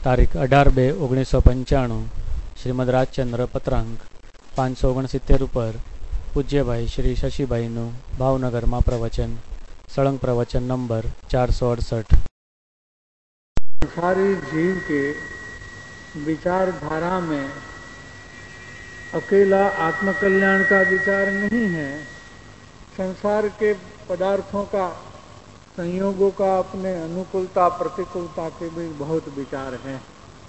તારીખ 18/2/1995 શ્રીમદ રાજચંદ્ર પત્રાંક 569 ઉપર પૂજ્યભાઈ શ્રી શશીભાઈનું ભાવનગરમાં પ્રવચન, સળંગ પ્રવચન નંબર 468। संसारी जीव के विचारधारा में अकेला आत्मकल्याण का विचार नहीं है। संसार के पदार्थों का, संयोगों का, अपने अनुकूलता प्रतिकूलता के भी बहुत विचार हैं,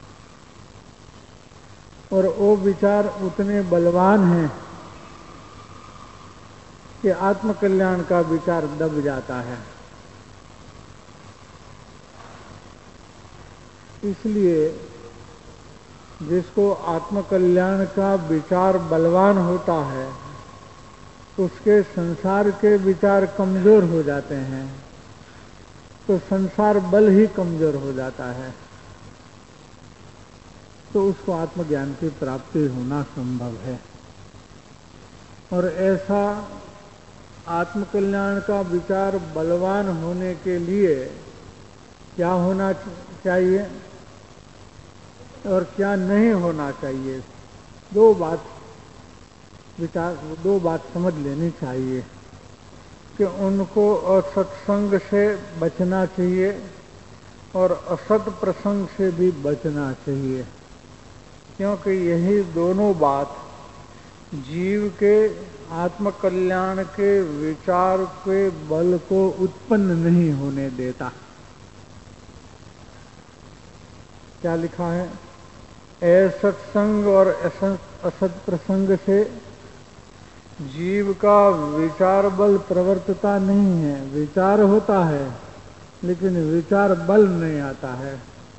और वो विचार उतने बलवान हैं कि आत्मकल्याण का विचार दब जाता है। इसलिए जिसको आत्मकल्याण का विचार बलवान होता है उसके संसार के विचार कमजोर हो जाते हैं, तो संसार बल ही कमजोर हो जाता है, तो उसको आत्मज्ञान की प्राप्ति होना संभव है। और ऐसा आत्मकल्याण का विचार बलवान होने के लिए क्या होना चाहिए और क्या नहीं होना चाहिए, दो बात समझ लेनी चाहिए कि उनको असत्संग से बचना चाहिए और असत प्रसंग से भी बचना चाहिए, क्योंकि यही दोनों बात जीव के आत्मकल्याण के विचार के बल को उत्पन्न नहीं होने देता। क्या लिखा है? असत्संग और असत प्रसंग से जीव का विचार बल प्रवर्तता नहीं है। विचार होता है लेकिन विचार बल नहीं आता है।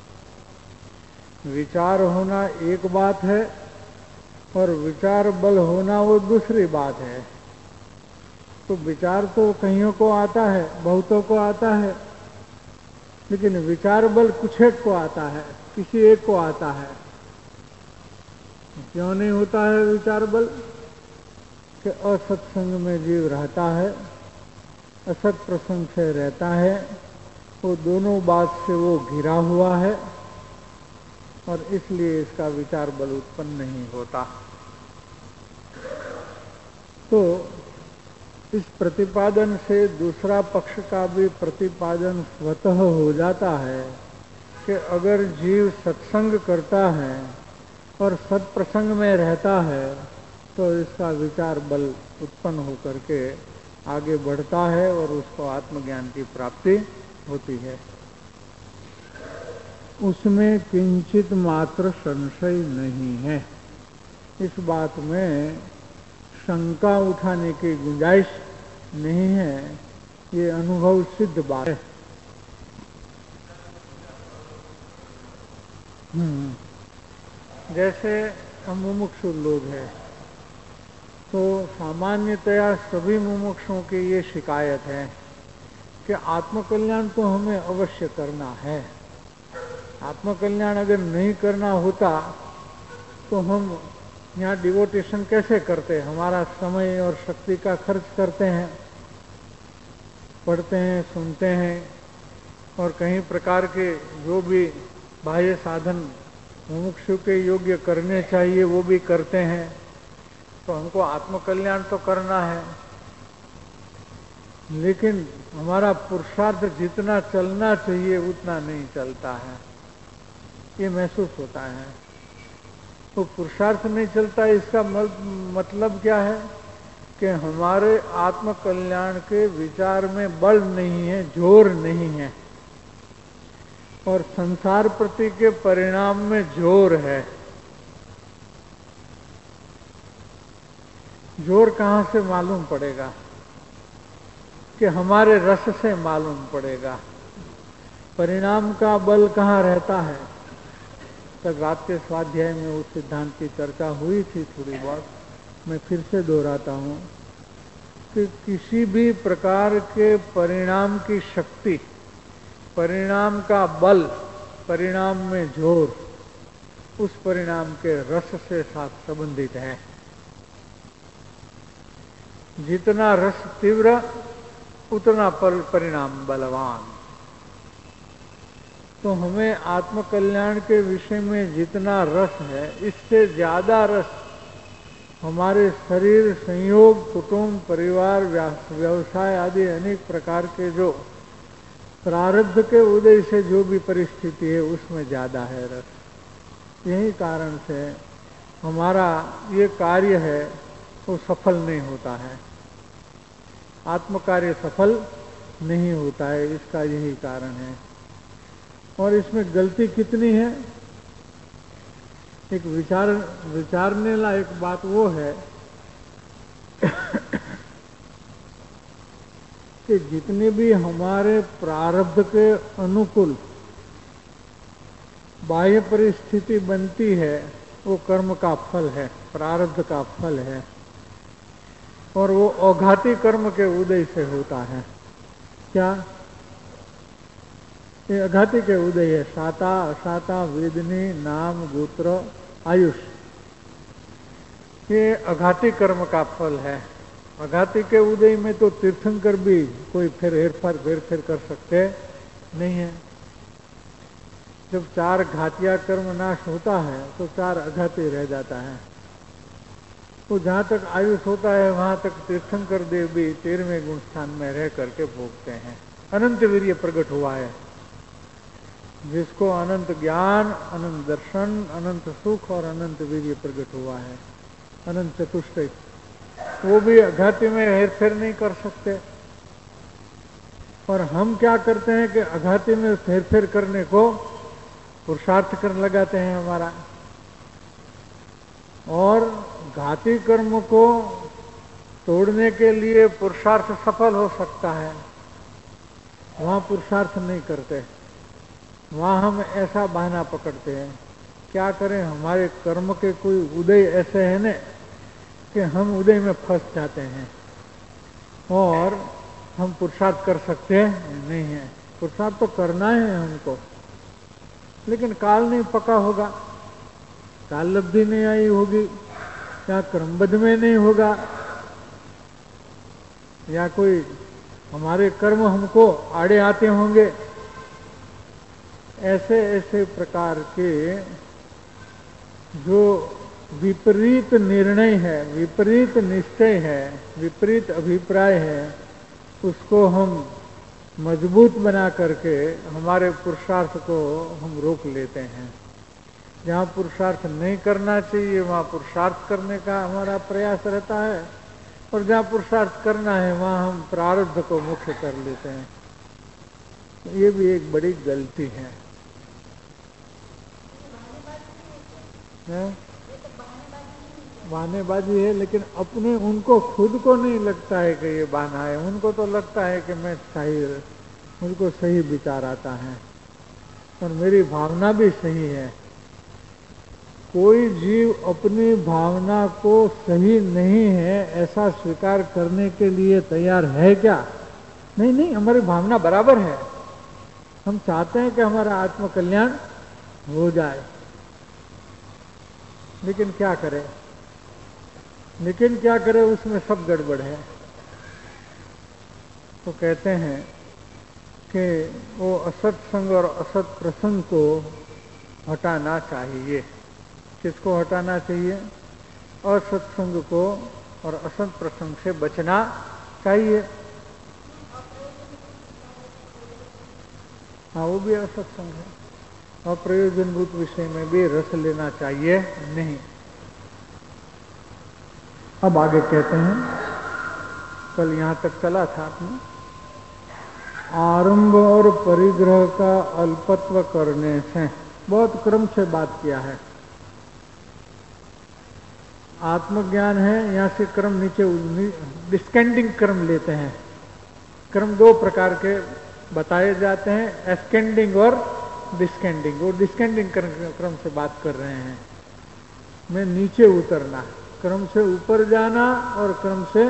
विचार होना एक बात है और विचार बल होना वो दूसरी बात है। तो विचार तो कईयों को आता है, बहुतों को आता है, लेकिन विचार बल कुछ एक को आता है, किसी एक को आता है। क्यों नहीं होता है विचार बल? कि असत्संग में जीव रहता है, असत प्रसंग से रहता है, वो दोनों बात से वो घिरा हुआ है और इसलिए इसका विचार बल उत्पन्न नहीं होता। तो इस प्रतिपादन से दूसरा पक्ष का भी प्रतिपादन स्वतः हो जाता है कि अगर जीव सत्संग करता है और सत्प्रसंग में रहता है तो इसका विचार बल उत्पन्न होकर के आगे बढ़ता है और उसको आत्मज्ञान की प्राप्ति होती है। उसमें किंचित मात्र संशय नहीं है। इस बात में शंका उठाने की गुंजाइश नहीं है, ये अनुभव सिद्ध बात है। जैसे हम मुमुक्षु लोग हैं तो सामान्यतया सभी मुमुक्षुओं की ये शिकायत है कि आत्मकल्याण तो हमें अवश्य करना है। आत्मकल्याण अगर नहीं करना होता तो हम यहाँ डिवोटेशन कैसे करते? हमारा समय और शक्ति का खर्च करते हैं, पढ़ते हैं, सुनते हैं और कई प्रकार के जो भी बाह्य साधन मुमुक्षु के योग्य करने चाहिए वो भी करते हैं। तो हमको आत्मकल्याण तो करना है, लेकिन हमारा पुरुषार्थ जितना चलना चाहिए उतना नहीं चलता है, ये महसूस होता है। तो पुरुषार्थ नहीं चलता, इसका मतलब क्या है कि हमारे आत्मकल्याण के विचार में बल नहीं है, जोर नहीं है, और संसार प्रति के परिणाम में जोर है। जोर कहाँ से मालूम पड़ेगा? कि हमारे रस से मालूम पड़ेगा। परिणाम का बल कहाँ रहता है? कल रात के स्वाध्याय में उस सिद्धांत की चर्चा हुई थी थोड़ी बहुत, मैं फिर से दोहराता हूँ कि किसी भी प्रकार के परिणाम की शक्ति, परिणाम का बल, परिणाम में जोर उस परिणाम के रस से साथ संबंधित है। जितना रस तीव्र उतना परिणाम बलवान। तो हमें आत्मकल्याण के विषय में जितना रस है, इससे ज्यादा रस हमारे शरीर, संयोग, कुटुंब, परिवार, व्यवसाय आदि अनेक प्रकार के जो प्रारब्ध के उदय से जो भी परिस्थिति है उसमें ज्यादा है रस। यही कारण से हमारा ये कार्य है वो सफल नहीं होता है, आत्म कार्य सफल नहीं होता है, इसका यही कारण है। और इसमें गलती कितनी है, एक विचारने लायक बात वो है कि जितनी भी हमारे प्रारब्ध के अनुकूल बाह्य परिस्थिति बनती है वो कर्म का फल है, प्रारब्ध का फल है, और वो अघाती कर्म के उदय से होता है। क्या ये अघाती के उदय है? साता, असाता, वेदनी, नाम, गोत्र, आयुष, ये अघाती कर्म का फल है। अघाती के उदय में तो तीर्थंकर भी कोई फिर हेरफेर कर सकते नहीं है। जब 4 घातिया कर्म नाश होता है तो 4 अघाती रह जाता है। तो जहां तक आयुष होता है वहां तक तीर्थंकर देव भी 13वें गुण स्थान में रह करके भोगते हैं। अनंत वीर्य प्रकट हुआ है, जिसको अनंत ज्ञान, अनंत दर्शन, अनंत सुख और अनंत वीर्य प्रकट हुआ है, अनंत चतुष्टय, वो भी अघाती में हेरफेर नहीं कर सकते। और हम क्या करते हैं कि अघाती में हेरफेर करने को पुरुषार्थ कर लगाते हैं हमारा, और घाती कर्म को तोड़ने के लिए पुरुषार्थ सफल हो सकता है, वहां पुरुषार्थ नहीं करते, वहां हम ऐसा बहाना पकड़ते हैं। क्या करें, हमारे कर्म के कोई उदय ऐसे है न कि हम उदय में फंस जाते हैं और हम पुरुषार्थ कर सकते नहीं है। पुरुषार्थ तो करना है हमको, लेकिन काल नहीं पका होगा, काल लब्धि नहीं आई होगी, या क्रमबद्ध में नहीं होगा, या कोई हमारे कर्म हमको आड़े आते होंगे। ऐसे ऐसे प्रकार के जो विपरीत निर्णय है, विपरीत निश्चय है, विपरीत अभिप्राय है, उसको हम मजबूत बना करके हमारे पुरुषार्थ को हम रोक लेते हैं। जहाँ पुरुषार्थ नहीं करना चाहिए वहाँ पुरुषार्थ करने का हमारा प्रयास रहता है, और जहाँ पुरुषार्थ करना है वहाँ हम प्रारब्ध को मुख्य कर लेते हैं। ये भी एक बड़ी गलती है। बहानेबाजी है, लेकिन अपने उनको खुद को नहीं लगता है कि ये बहाना है, उनको तो लगता है कि मैं सही, मुझको सही विचार आता है और मेरी भावना भी सही है। कोई जीव अपनी भावना को सही नहीं है ऐसा स्वीकार करने के लिए तैयार है क्या? नहीं नहीं, हमारी भावना बराबर है, हम चाहते हैं कि हमारा आत्मकल्याण हो जाए, लेकिन क्या करें, उसमें सब गड़बड़ है। तो कहते हैं कि वो असत संग और असत प्रसंग को हटाना चाहिए। किसको हटाना चाहिए? असत्संग को और असत प्रसंग से बचना चाहिए। हाँ, वो भी असत्संग है। अप्रयोजनभूत विषय में भी रस लेना चाहिए नहीं। अब आगे कहते हैं, कल यहां तक चला था आपने, आरंभ और परिग्रह का अल्पत्व करने से, बहुत क्रम से बात किया है। आत्मज्ञान है, यहां से क्रम नीचे डिस्केंडिंग क्रम लेते हैं। क्रम 2 प्रकार के बताए जाते हैं, एस्केंडिंग और डिस्केंडिंग। और डिस्केंडिंग क्रम से बात कर रहे हैं, में नीचे उतरना, क्रम से ऊपर जाना और क्रम से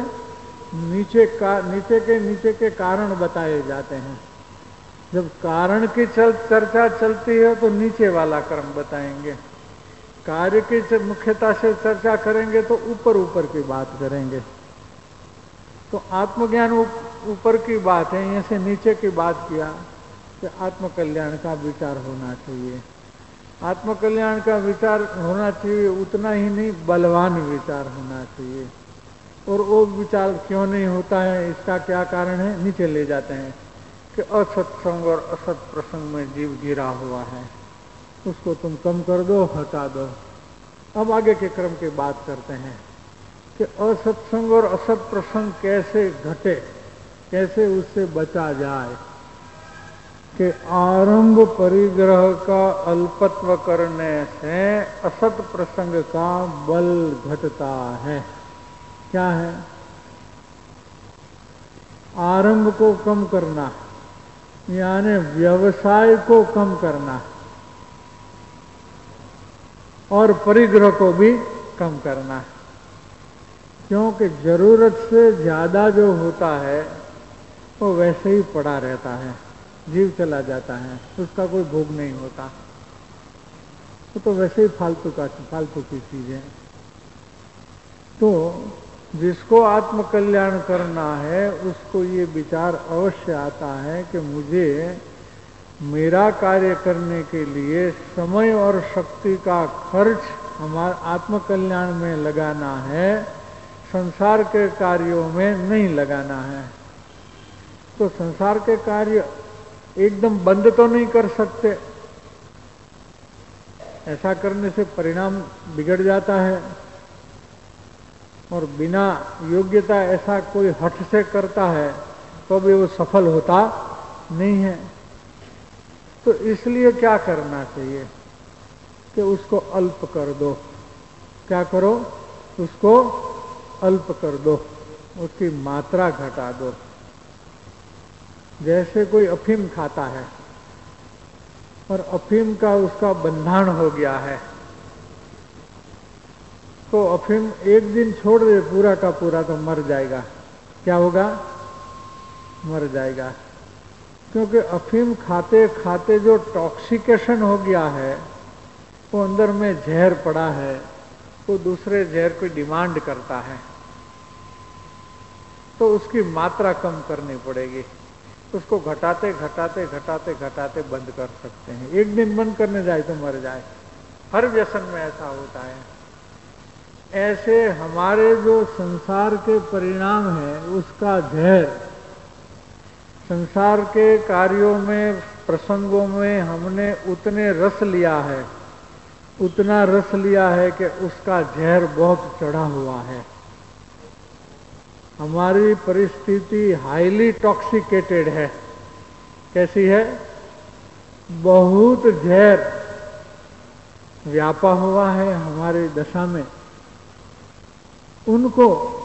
नीचे के कारण बताए जाते हैं। जब कारण की चर्चा चलती है तो नीचे वाला क्रम बताएंगे, कार्य की मुख्यता से चर्चा करेंगे तो ऊपर की बात करेंगे। तो आत्मज्ञान ऊपर की बात है, यहाँ से नीचे की बात किया। कि आत्मकल्याण का विचार होना चाहिए। आत्मकल्याण का विचार होना चाहिए, उतना ही नहीं बलवान विचार होना चाहिए। और वो विचार क्यों नहीं होता है, इसका क्या कारण है, नीचे ले जाते हैं कि असत्संग और असत प्रसंग में जीव गिरा हुआ है, उसको तुम कम कर दो, हटा दो। अब आगे के क्रम की बात करते हैं कि असत्संग और असत प्रसंग कैसे घटे, कैसे उससे बचा जाए। कि आरंभ परिग्रह का अल्पत्व करने से असत प्रसंग का बल घटता है। क्या है? आरंभ को कम करना, यानी व्यवसाय को कम करना, और परिग्रह को भी कम करना। क्योंकि जरूरत से ज्यादा जो होता है वो वैसे ही पड़ा रहता है, जीव चला जाता है, उसका कोई भोग नहीं होता, वो तो वैसे ही फालतू की चीज है। तो जिसको आत्मकल्याण करना है उसको ये विचार अवश्य आता है कि मुझे मेरा कार्य करने के लिए समय और शक्ति का खर्च हमारे आत्मकल्याण में लगाना है, संसार के कार्यों में नहीं लगाना है। तो संसार के कार्य एकदम बंद तो नहीं कर सकते, ऐसा करने से परिणाम बिगड़ जाता है, और बिना योग्यता ऐसा कोई हठ से करता है तो भी वो सफल होता नहीं है। तो इसलिए क्या करना चाहिए कि उसको अल्प कर दो। क्या करो? उसको अल्प कर दो, उसकी मात्रा घटा दो। जैसे कोई अफीम खाता है और अफीम का उसका बंधन हो गया है, तो अफीम एक दिन छोड़ दे पूरा का पूरा तो मर जाएगा। क्या होगा? मर जाएगा। क्योंकि अफीम खाते खाते जो टॉक्सिकेशन हो गया है, वो अंदर में जहर पड़ा है, वो दूसरे जहर को डिमांड करता है, तो उसकी मात्रा कम करनी पड़ेगी। उसको घटाते घटाते घटाते घटाते बंद कर सकते हैं। एक दिन बंद करने जाए तो मर जाए। हर व्यसन में ऐसा होता है। ऐसे हमारे जो संसार के परिणाम है उसका जहर, संसार के कार्यों में, प्रसंगों में हमने उतने रस लिया है, उतना रस लिया है कि उसका जहर बहुत चढ़ा हुआ है। हमारी परिस्थिति हाईली टॉक्सिकेटेड है। कैसी है? बहुत जहर व्यापा हुआ है हमारी दशा में। उनको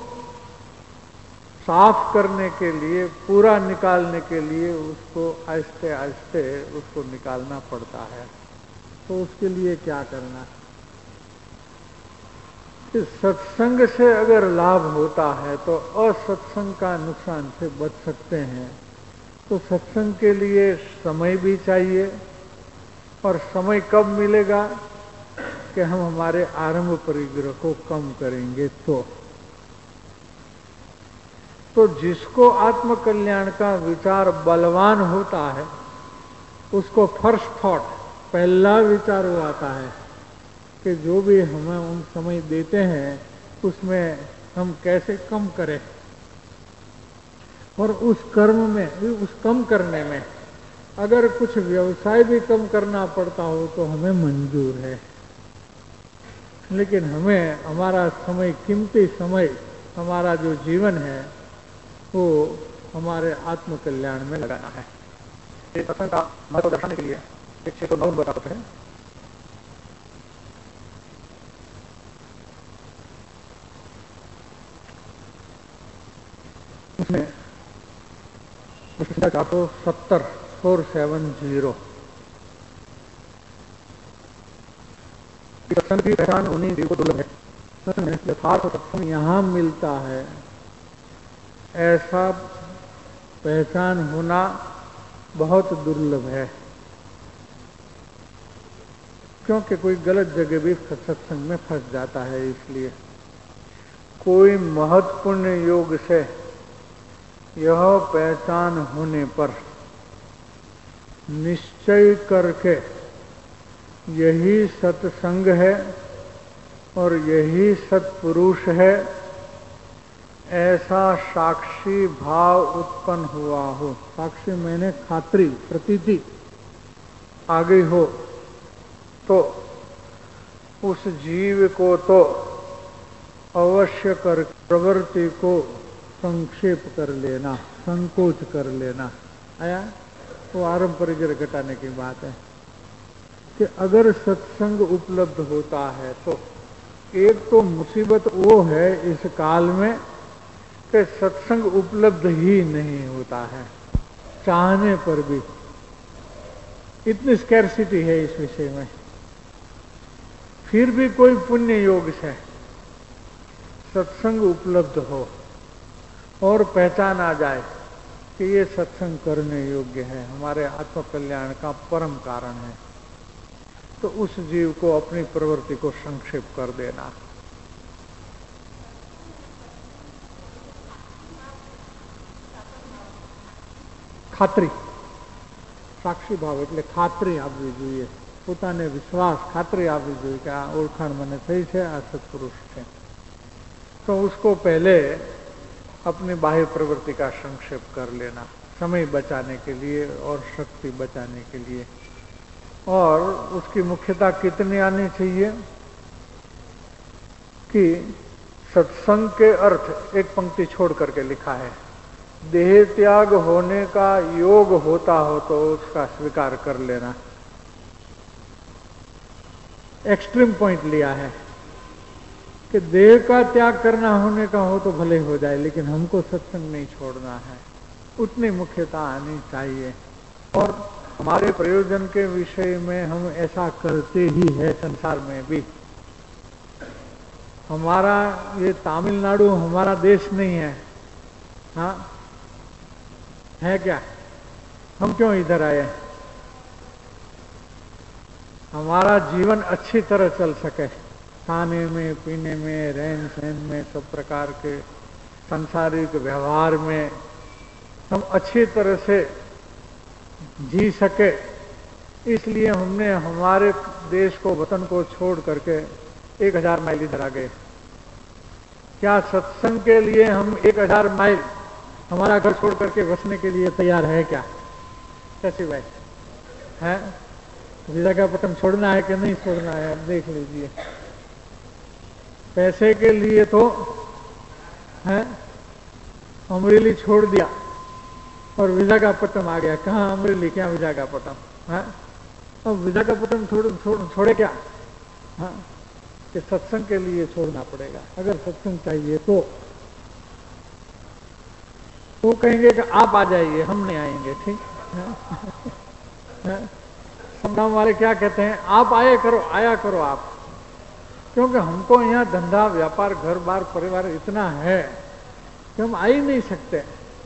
साफ करने के लिए, पूरा निकालने के लिए उसको आहिस्ते आहिस्ते उसको निकालना पड़ता है। तो उसके लिए क्या करना? इस सत्संग से अगर लाभ होता है तो असत्संग का नुकसान से बच सकते हैं। तो सत्संग के लिए समय भी चाहिए, और समय कब मिलेगा कि हम हमारे आरंभ परिग्रह को कम करेंगे। तो जिसको आत्मकल्याण का विचार बलवान होता है उसको फर्स्ट थॉट, पहला विचार वो आता है कि जो भी हमें उन समय देते हैं उसमें हम कैसे कम करें, और उस कर्म में, उस कम करने में अगर कुछ व्यवसाय भी कम करना पड़ता हो तो हमें मंजूर है। लेकिन हमें हमारा समय, कीमती समय, हमारा जो जीवन है वो हमारे आत्मकल्याण में लगाना है। इस प्रश्न का महत्व दर्शाने के लिए एक 609 नंबर का पत्र है। उसमें 470 470 सत्संग की पहचान उन्हीं जीव को दुर्लभ है। सत्संग में यथार्थ सत्संग यहाँ मिलता है, ऐसा पहचान होना बहुत दुर्लभ है। क्योंकि कोई गलत जगह भी सत्संग में फंस जाता है। इसलिए कोई महत्वपूर्ण योग से यह पहचान होने पर निश्चय करके यही सत्संग है और यही सत्पुरुष है, ऐसा साक्षी भाव उत्पन्न हुआ हो। साक्षी मैंने खात्री, प्रतीति आ गई हो तो उस जीव को तो अवश्य कर प्रवृत्ति को संक्षेप कर लेना, संकोच कर लेना। आया वो आरंभ परिजर घटाने की बात है कि अगर सत्संग उपलब्ध होता है तो एक तो मुसीबत वो है इस काल में कि सत्संग उपलब्ध ही नहीं होता है, चाहने पर भी इतनी स्कैर्सिटी है इस विषय में। फिर भी कोई पुण्य योग से सत्संग उपलब्ध हो और पहचान आ जाए कि ये सत्संग करने योग्य है, हमारे आत्मकल्याण का परम कारण है, तो उस जीव को अपनी प्रवृत्ति को संक्षेप कर देना। खात्री, साक्षी भाव એટલે ખાતરી આપવી જોઈએ, પોતાને વિશ્વાસ, ખાતરી આપવી જોઈએ कि આ ઓળખાણ મને થઈ છે, આ સત્પુરુષ છે। तो उसको पहले अपनी बाह्य प्रवृत्ति का संक्षेप कर लेना, समय बचाने के लिए और शक्ति बचाने के लिए। और उसकी मुख्यता कितनी आनी चाहिए कि सत्संग के अर्थ एक पंक्ति छोड़ करके लिखा है, देह त्याग होने का योग होता हो तो उसका स्वीकार कर लेना। एक्सट्रीम पॉइंट लिया है कि देह का त्याग करना होने का हो तो भले हो जाए, लेकिन हमको सत्संग नहीं छोड़ना है, उतनी मुख्यता आनी चाहिए। और हमारे प्रयोजन के विषय में हम ऐसा करते ही है संसार में भी। हमारा ये तमिलनाडु हमारा देश नहीं है, हाँ है क्या? हम क्यों इधर आए? हमारा जीवन अच्छी तरह चल सके, खाने में, पीने में, रहन सहन में, सब प्रकार के सांसारिक व्यवहार में हम अच्छी तरह से जी सके, इसलिए हमने हमारे देश को, वतन को छोड़ करके 1000 माइल इधर आ गए। क्या सत्संग के लिए हम 1000 माइल हमारा घर छोड़ करके बसने के लिए तैयार है क्या? कैसी भाई है? विशाखापट्टनम छोड़ना है कि नहीं छोड़ना है, आप देख लीजिए। पैसे के लिए तो है अमरेली छोड़ दिया और विशाखापट्टनम आ गया। कहाँ अमरेली, क्या विशाखापट्टनम है? अब विशाखापट्टनम छोड़े क्या? हाँ, कि सत्संग के लिए छोड़ना पड़ेगा। अगर सत्संग चाहिए तो वो कहेंगे कि आप आ जाइए, हम नहीं आएंगे, ठीक है? संग्राम वाले क्या कहते हैं, आप आया करो आप, क्योंकि हमको यहाँ धंधा व्यापार घर बार परिवार इतना है कि हम आ ही नहीं सकते।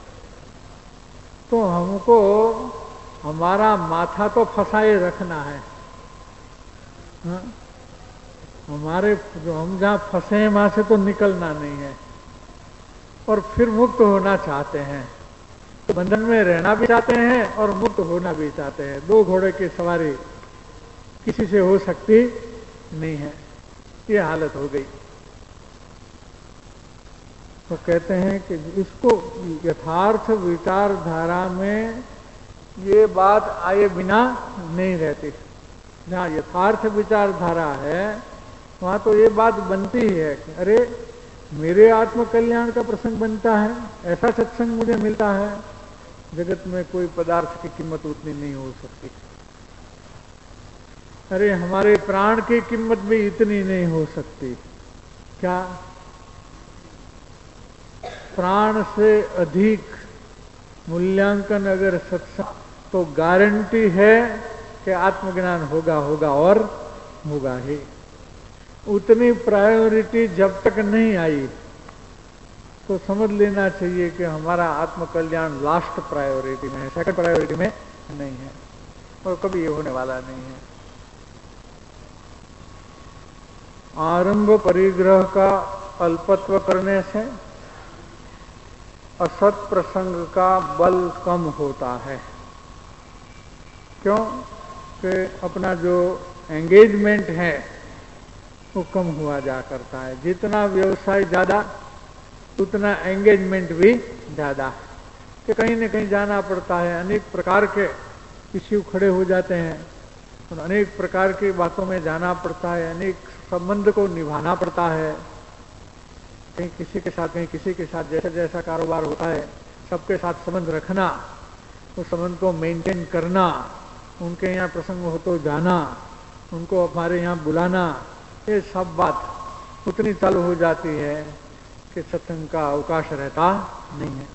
तो हमको हमारा माथा तो फंसाए रखना है। हाँ? हमारे जो हम जहाँ फंसे हैं वहां से तो निकलना नहीं है और फिर मुक्त होना चाहते हैं। तो बंधन में रहना भी चाहते हैं और मुक्त होना भी चाहते हैं। 2 घोड़े की सवारी किसी से हो सकती नहीं है, ये हालत हो गई। तो कहते हैं कि इसको यथार्थ विचारधारा में ये बात आए बिना नहीं रहती। जहाँ यथार्थ विचारधारा है वहां तो ये बात बनती ही है कि अरे मेरे आत्म कल्याण का प्रसंग बनता है, ऐसा सत्संग मुझे मिलता है। जगत में कोई पदार्थ की कीमत उतनी नहीं हो सकती। अरे हमारे प्राण की कीमत भी इतनी नहीं हो सकती। क्या प्राण से अधिक मूल्यांकन अगर सत्संग, तो गारंटी है कि आत्मज्ञान होगा और होगा ही। उतनी प्रायोरिटी जब तक नहीं आई तो समझ लेना चाहिए कि हमारा आत्मकल्याण लास्ट प्रायोरिटी में है, सेकंड प्रायोरिटी में नहीं है और कभी ये होने वाला नहीं है। आरंभ परिग्रह का अल्पत्व करने से असत प्रसंग का बल कम होता है। क्यों कि अपना जो एंगेजमेंट है वो कम हुआ जा करता है। जितना व्यवसाय ज़्यादा उतना एंगेजमेंट भी ज़्यादा, कि कहीं न कहीं जाना पड़ता है, अनेक प्रकार के इश्यू खड़े हो जाते हैं और अनेक प्रकार की बातों में जाना पड़ता है, अनेक संबंध को निभाना पड़ता है। कहीं किसी के साथ, कहीं किसी के साथ, जैसा जैसा कारोबार होता है सबके साथ संबंध रखना, उस संबंध को मेंटेन करना, उनके यहाँ प्रसंग हो तो जाना, उनको हमारे यहाँ बुलाना, ये सब बात उतनी चालू हो जाती है कि सत्संग का अवकाश रहता नहीं है।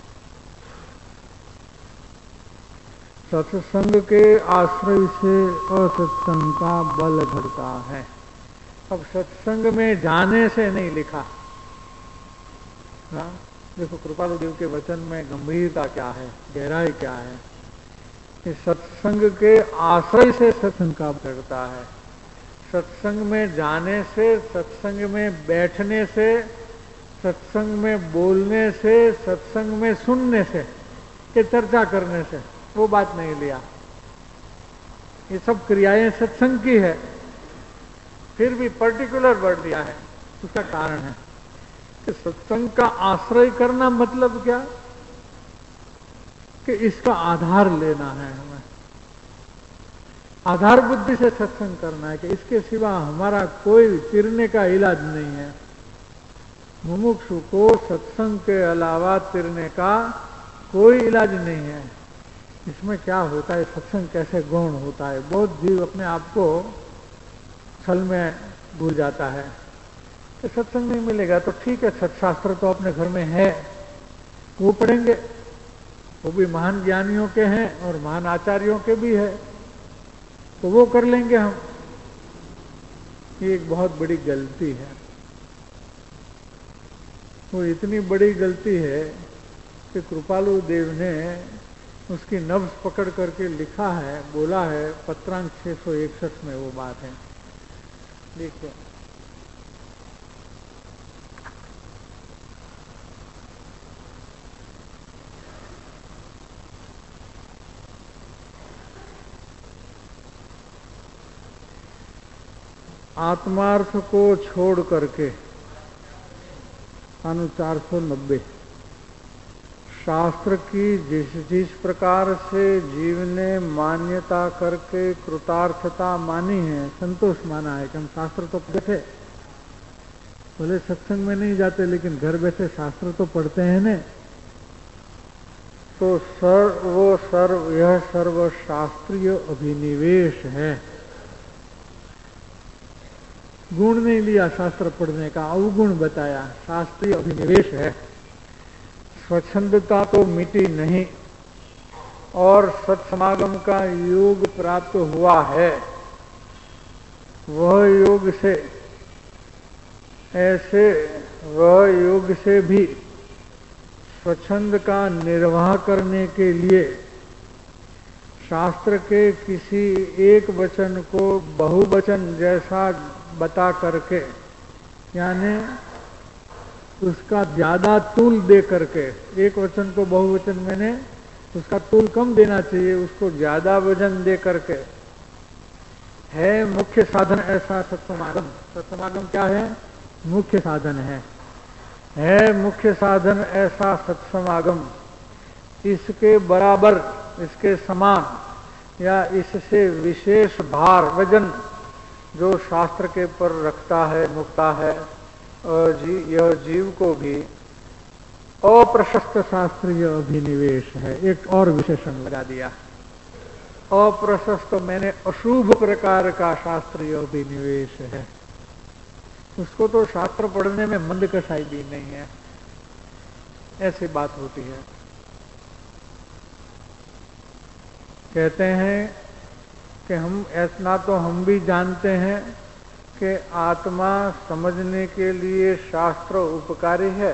सत्संग के आश्रय से असत्संग का बल बढ़ता है। अब सत्संग में जाने से नहीं लिखा। हाँ, देखो कृपालु देव के वचन में गंभीरता क्या है, गहराई क्या है कि सत्संग के आश्रय से सत्संग का बढ़ता है। सत्संग में जाने से, सत्संग में बैठने से, सत्संग में बोलने से, सत्संग में सुनने से, के चर्चा करने से वो बात नहीं लिया। ये सब क्रियाएं सत्संग की है, फिर भी पर्टिकुलर वर्ड दिया है। उसका कारण है कि सत्संग का आश्रय करना मतलब क्या, कि इसका आधार लेना है हमें, आधार बुद्धि से सत्संग करना है कि इसके सिवा हमारा कोई तिरने का इलाज नहीं है। मुमुक्षु को सत्संग के अलावा तिरने का कोई इलाज नहीं है। इसमें क्या होता है, सत्संग कैसे गौण होता है, बहुत जीव अपने आप को छल में भूल जाता है कि सत्संग नहीं मिलेगा तो ठीक है, सत्शास्त्र तो अपने घर में है, वो पढ़ेंगे, वो भी महान ज्ञानियों के हैं और महान आचार्यों के भी है, तो वो कर लेंगे हम। ये एक बहुत बड़ी गलती है। वो इतनी बड़ी गलती है कि कृपालु देव ने उसकी नब्ज पकड़ करके लिखा है, बोला है, पत्रांक 661 में वो बात है। देखिए, आत्मार्थ को छोड़ करके अनु 490 शास्त्र की जिस जिस प्रकार से जीव ने मान्यता करके कृतार्थता मानी है, संतोष माना है कि हम शास्त्र तो पढ़ते, बोले सत्संग में नहीं जाते लेकिन घर बैठे शास्त्र तो पढ़ते हैं ने, तो यह सर्व शास्त्रीय अभिनिवेश है। गुण नहीं लिया शास्त्र पढ़ने का, अवगुण बताया, शास्त्रीय अभिनिवेश है। स्वच्छंदता तो मिटी नहीं और सत्समागम का योग प्राप्त हुआ है। वह योग से भी स्वच्छंद का निर्वाह करने के लिए शास्त्र के किसी एक वचन को बहुवचन जैसा बता करके, यानी उसका ज्यादा तूल दे करके, एक वचन को बहुवचन मैंने उसका तूल कम देना चाहिए, उसको ज्यादा वजन दे करके है मुख्य साधन ऐसा सत्समागम। सत्समागम क्या है, मुख्य साधन है मुख्य साधन ऐसा सत्समागम। इसके बराबर, इसके समान या इससे विशेष भार वजन जो शास्त्र के पर रखता है, मुक्ता है, और यह जीव को भी अप्रशस्त शास्त्रीय अभिनिवेश है। एक और विशेषण लगा दिया, अप्रशस्त मैंने अशुभ प्रकार का शास्त्रीय अभिनिवेश है। उसको तो शास्त्र पढ़ने में मंद कसाई भी नहीं है, ऐसी बात होती है। कहते हैं कि हम ऐसा तो हम भी जानते हैं कि आत्मा समझने के लिए शास्त्र उपकारी है,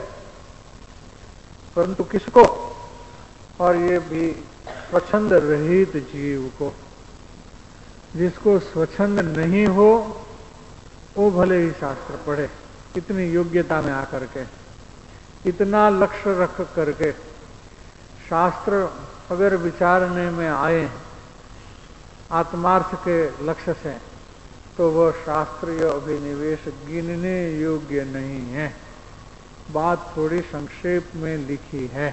परंतु किसको, और ये भी स्वच्छंद रहित जीव को। जिसको स्वच्छंद नहीं हो वो भले ही शास्त्र पढ़े, इतनी योग्यता में आकर के, इतना लक्ष्य रख करके शास्त्र अगर विचारने में आए आत्मार्थ के लक्ष्य से, तो वह शास्त्रीय अभिनिवेश गिनने योग्य नहीं है। बात थोड़ी संक्षेप में लिखी है।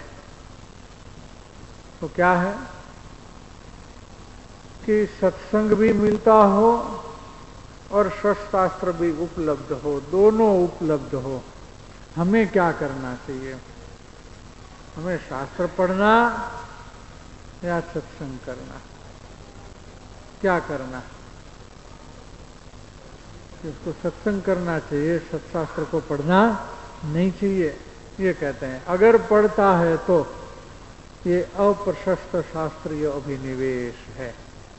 तो क्या है कि सत्संग भी मिलता हो और शास्त्र भी उपलब्ध हो, दोनों उपलब्ध हो। हमें क्या करना चाहिए? हमें शास्त्र पढ़ना या सत्संग करना? क्या करना? इसको सत्संग करना चाहिए, सत्शास्त्र को पढ़ना नहीं चाहिए, ये कहते हैं। अगर पढ़ता है तो ये अप्रशस्त शास्त्रीय अभिनिवेश है।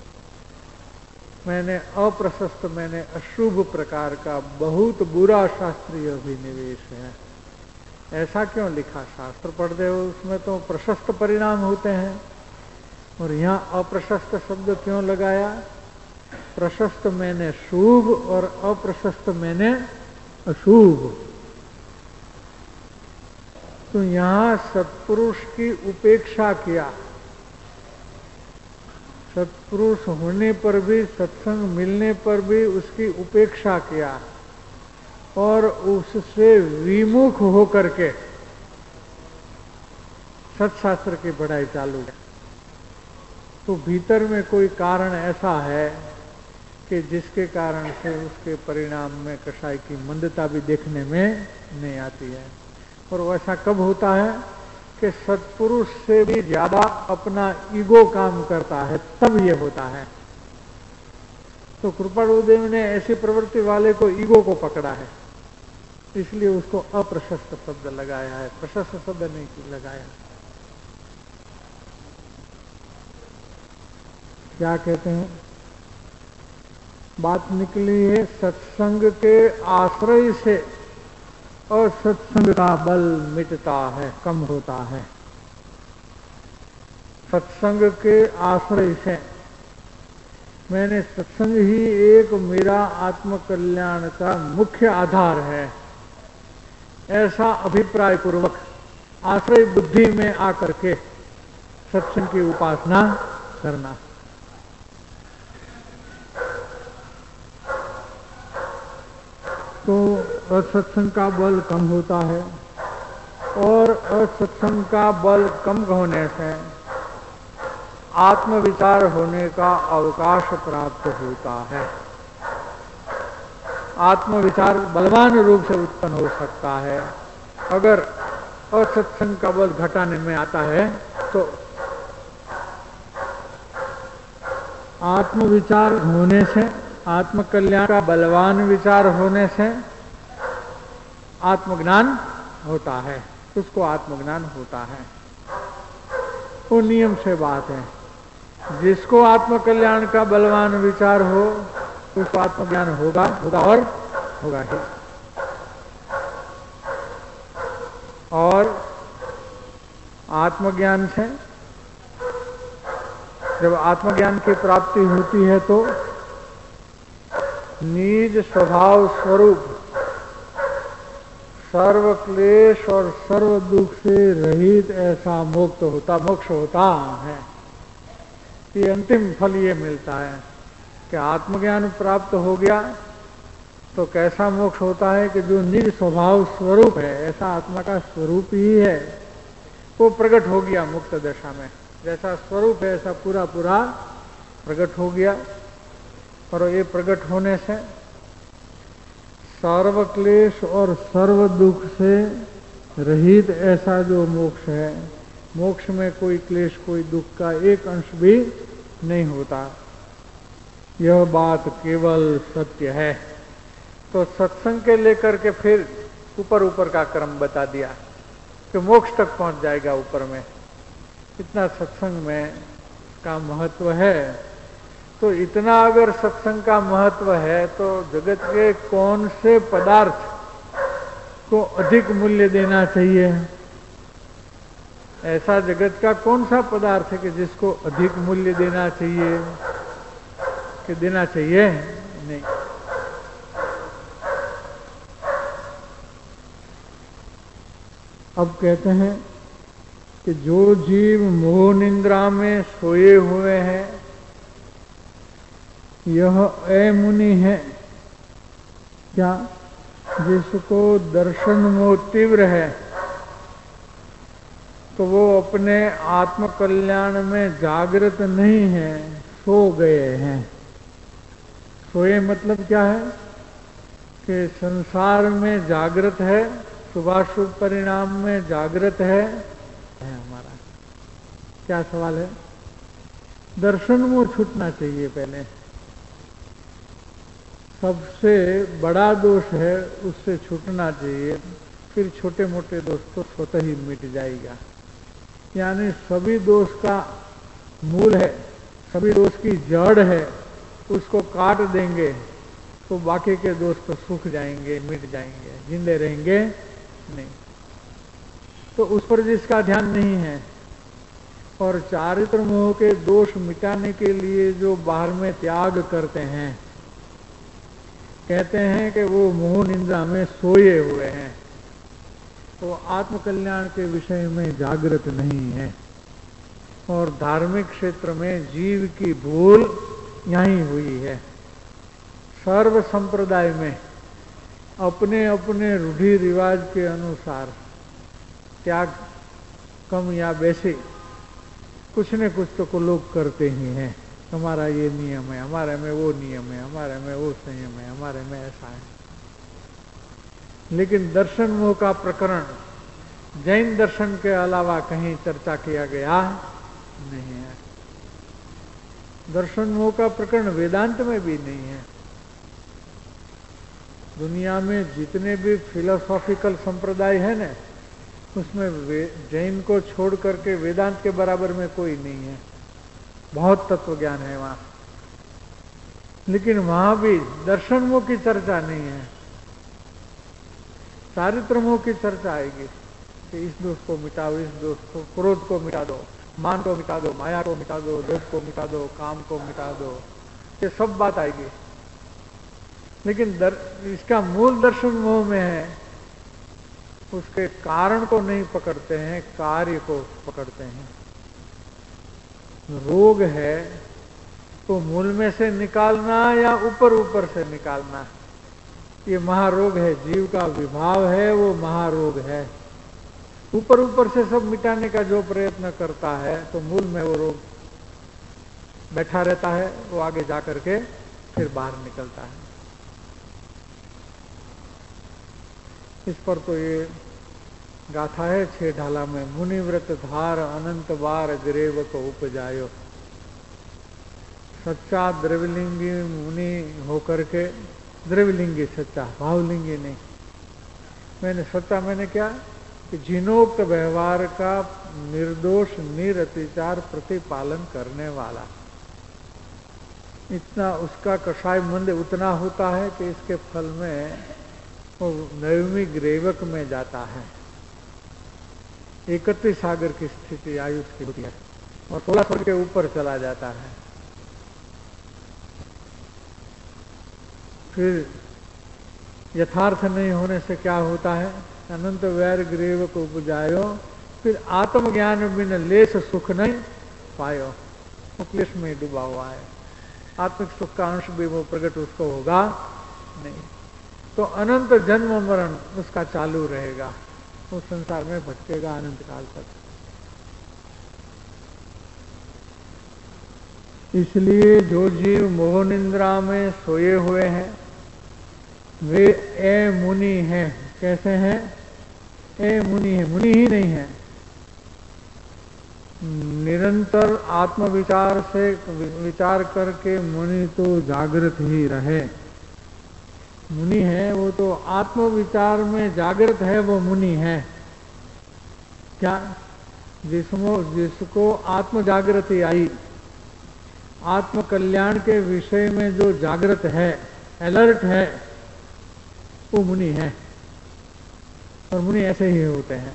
मैंने अप्रशस्त मैंने अशुभ प्रकार का बहुत बुरा शास्त्रीय अभिनिवेश है। ऐसा क्यों लिखा? शास्त्र पढ़ते हो उसमें तो प्रशस्त परिणाम होते हैं, और यहाँ अप्रशस्त शब्द क्यों लगाया? प्रशस्त मैंने शुभ और अप्रशस्त मैंने अशुभ। तो यहाँ सत्पुरुष की उपेक्षा किया। सत्पुरुष होने पर भी, सत्संग मिलने पर भी उसकी उपेक्षा किया और उससे विमुख होकर के सत्शास्त्र की पढ़ाई चालू है। तो भीतर में कोई कारण ऐसा है कि जिसके कारण से उसके परिणाम में कसाई की मंदता भी देखने में नहीं आती है। और वैसा कब होता है कि सत्पुरुष से भी ज्यादा अपना ईगो काम करता है, तब ये होता है। तो कृपालुदेव ने ऐसी प्रवृत्ति वाले को ईगो को पकड़ा है, इसलिए उसको अप्रशस्त शब्द लगाया है, प्रशस्त शब्द नहीं लगाया। क्या कहते हैं? बात निकली है सत्संग के आश्रय से और सत्संग का बल मिटता है, कम होता है। सत्संग के आश्रय से, मैंने सत्संग ही एक मेरा आत्मकल्याण का मुख्य आधार है, ऐसा अभिप्राय पूर्वक आश्रय बुद्धि में आकर के सत्संग की उपासना करना। तो असत्संग का बल कम होता है, और असत्संग का बल कम होने से आत्मविचार होने का अवकाश प्राप्त होता है। आत्मविचार बलवान रूप से उत्पन्न हो सकता है। अगर असत्संग का बल घटाने में आता है तो आत्मविचार होने से, आत्मकल्याण का बलवान विचार होने से आत्मज्ञान होता है, उसको आत्मज्ञान होता है। वो नियम से बात है। जिसको आत्मकल्याण का बलवान विचार हो उसको आत्मज्ञान होगा और होगा ही। और आत्मज्ञान से, जब आत्मज्ञान की प्राप्ति होती है तो निज स्वभाव स्वरूप सर्व क्लेश और सर्व दुख से रहित ऐसा मोक्ष होता है। ये अंतिम फल ये मिलता है कि आत्मज्ञान प्राप्त हो गया तो कैसा मोक्ष होता है कि जो निज स्वभाव स्वरूप है, ऐसा आत्मा का स्वरूप ही है, वो प्रकट हो गया मुक्त दशा में। जैसा स्वरूप है ऐसा पूरा पूरा प्रकट हो गया। और ये प्रकट होने से सर्व क्लेश और सर्व दुख से रहित ऐसा जो मोक्ष है, मोक्ष में कोई क्लेश कोई दुख का एक अंश भी नहीं होता। यह बात केवल सत्य है। तो सत्संग के लेकर के फिर ऊपर ऊपर का क्रम बता दिया कि मोक्ष तक पहुंच जाएगा ऊपर में। इतना सत्संग में का महत्व है। तो इतना अगर सत्संग का महत्व है तो जगत के कौन से पदार्थ को अधिक मूल्य देना चाहिए? ऐसा जगत का कौन सा पदार्थ है कि जिसको अधिक मूल्य देना चाहिए कि देना चाहिए? नहीं। अब कहते हैं कि जो जीव मोह निंद्रा में सोए हुए हैं, यह ए मुनि है क्या, जिसको दर्शन मोह तीव्र है, तो वो अपने आत्म कल्याण में जागृत नहीं है, सो गए हैं। सोए मतलब क्या है कि संसार में जागृत है, शुभाशुभ परिणाम में जागृत है हमारा। क्या सवाल है? दर्शन मोह छूटना चाहिए पहले, सबसे बड़ा दोष है उससे छूटना चाहिए, फिर छोटे मोटे दोष तो स्वतः ही मिट जाएगा। यानी सभी दोष का मूल है, सभी दोष की जड़ है, उसको काट देंगे तो बाकी के दोष तो सूख जाएंगे, मिट जाएंगे, जिंदे रहेंगे नहीं। तो उस पर जिसका ध्यान नहीं है और चारित्र मोह के दोष मिटाने के लिए जो बाहर में त्याग करते हैं, कहते हैं कि वो मोह निंदा में सोए हुए हैं, तो आत्मकल्याण के विषय में जागृत नहीं है। और धार्मिक क्षेत्र में जीव की भूल यहीं हुई है। सर्व संप्रदाय में अपने अपने रूढ़ि रिवाज के अनुसार त्याग कम या बेसी कुछ न कुछ तो लोग करते ही हैं। हमारा ये नियम है, हमारे में वो नियम है, हमारे में वो संयम है, हमारे में ऐसा है। लेकिन दर्शन मोह का प्रकरण जैन दर्शन के अलावा कहीं चर्चा किया गया नहीं है। दर्शन मोह का प्रकरण वेदांत में भी नहीं है। दुनिया में जितने भी फिलोसॉफिकल संप्रदाय है ना, उसमें जैन को छोड़ करके वेदांत के बराबर में कोई नहीं है। बहुत तत्व ज्ञान है वहां, लेकिन वहां भी दर्शन मोह की चर्चा नहीं है, चारित्र मोह की चर्चा आएगी कि इस दोष को मिटाओ, इस दोष को, क्रोध को मिटा दो, मान को मिटा दो, माया को मिटा दो, लोभ को मिटा दो, काम को मिटा दो, ये सब बात आएगी। लेकिन इसका मूल दर्शन मोह में है, उसके कारण को नहीं पकड़ते हैं, कार्य को पकड़ते हैं। रोग है तो मूल में से निकालना या ऊपर ऊपर से निकालना, ये महारोग है। जीव का विभाव है वो महारोग है। ऊपर ऊपर से सब मिटाने का जो प्रयत्न करता है तो मूल में वो रोग बैठा रहता है, वो आगे जा करके फिर बाहर निकलता है। इस पर तो ये गाथा है 6 ढाला में, मुनि व्रत धार अनंत बार ग्रेव को उपजायो। सच्चा द्रविलिंगी मुनि होकर के, द्रविलिंगी सच्चा, भावलिंगी नहीं। मैंने सच्चा मैंने क्या कि जिनोक्त व्यवहार का निर्दोष निरतिचार प्रतिपालन करने वाला, इतना उसका कषाय मंद उतना होता है कि इसके फल में वो नवमी ग्रेवक में जाता है। 31 सागर की स्थिति आयुष की होती है और 16 स्वर्ग के ऊपर चला जाता है। फिर यथार्थ नहीं होने से क्या होता है, अनंत वैर ग्रेव को उपजायो, फिर आत्मज्ञान बिन लेस सुख नहीं पायो, क्लेश में डूबा हुआ है। आत्मिक सुख का अंश भी वो प्रकट उसको होगा नहीं, तो अनंत जन्म मरण उसका चालू रहेगा, उस संसार में भटकेगा अनंत काल तक। इसलिए जो जीव मोह निंद्रा में सोए हुए हैं वे ए मुनि हैं। कैसे हैं? ए मुनि है, मुनि ही नहीं है। निरंतर आत्मविचार से विचार करके मुनि तो जागृत ही रहे। मुनि है वो तो आत्मविचार में जागृत है, वो मुनि है। क्या? जिसको आत्म जागृति आई, आत्म कल्याण के विषय में जो जागृत है, अलर्ट है, वो मुनि है। और मुनि ऐसे ही होते हैं।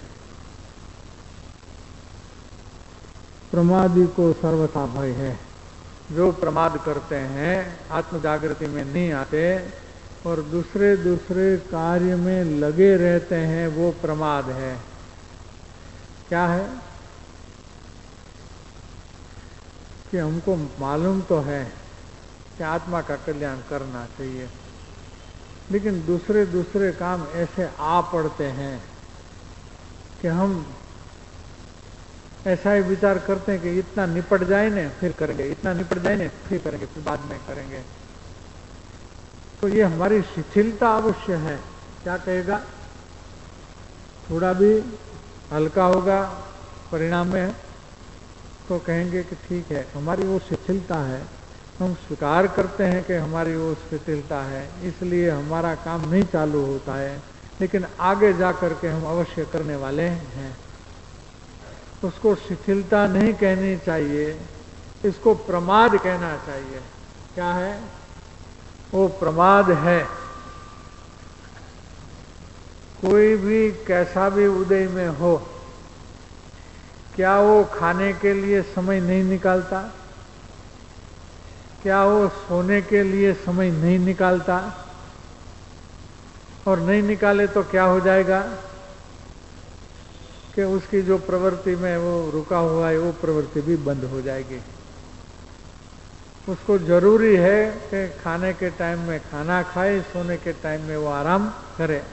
प्रमादी को सर्वथा भय है। जो प्रमाद करते हैं, आत्म जागृति में नहीं आते और दूसरे दूसरे कार्य में लगे रहते हैं, वो प्रमाद है। क्या है कि हमको मालूम तो है कि कि आत्मा का कल्याण करना चाहिए, लेकिन दूसरे दूसरे काम ऐसे आ पड़ते हैं कि हम ऐसा ही विचार करते हैं कि इतना निपट जाए ने फिर करेंगे, इतना निपट जाए ने फिर करेंगे, फिर बाद में करेंगे। तो ये हमारी शिथिलता अवश्य है। क्या कहेगा, थोड़ा भी हल्का होगा परिणाम में तो कहेंगे कि ठीक है, हमारी वो शिथिलता है, हम स्वीकार करते हैं कि हमारी वो शिथिलता है, इसलिए हमारा काम नहीं चालू होता है, लेकिन आगे जा करके हम अवश्य करने वाले हैं। उसको शिथिलता नहीं कहनी चाहिए, इसको प्रमाद कहना चाहिए। क्या है वो? प्रमाद है। कोई भी कैसा भी उदय में हो, क्या वो खाने के लिए समय नहीं निकालता? क्या वो सोने के लिए समय नहीं निकालता? और नहीं निकाले तो क्या हो जाएगा कि उसकी जो प्रवृत्ति में वो रुका हुआ है वो प्रवृत्ति भी बंद हो जाएगी। उसको जरूरी है कि खाने के टाइम में खाना खाए, सोने के टाइम में वो आराम करे।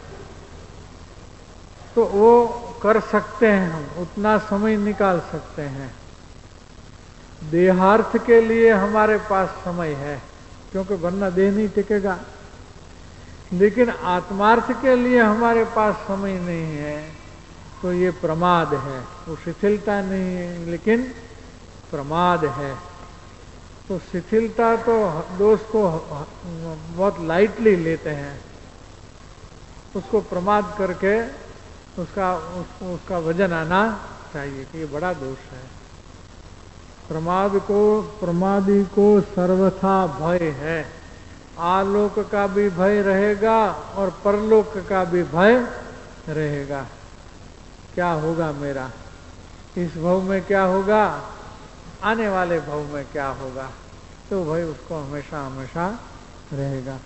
तो वो कर सकते हैं, हम उतना समय निकाल सकते हैं। देहार्थ के लिए हमारे पास समय है, क्योंकि वरना देह नहीं टिकेगा। लेकिन आत्मार्थ के लिए हमारे पास समय नहीं है, तो ये प्रमाद है। वो शिथिलता नहीं है, लेकिन प्रमाद है। तो शिथिलता तो दोष को बहुत लाइटली लेते हैं, उसको प्रमाद करके उसका वजन आना चाहिए कि ये बड़ा दोष है। प्रमादी को सर्वथा भय है। आलोक का भी भय रहेगा और परलोक का भी भय रहेगा। क्या होगा मेरा, इस भव में क्या होगा, आने वाले भव में क्या होगा, तो भय उसको हमेशा हमेशा रहेगा।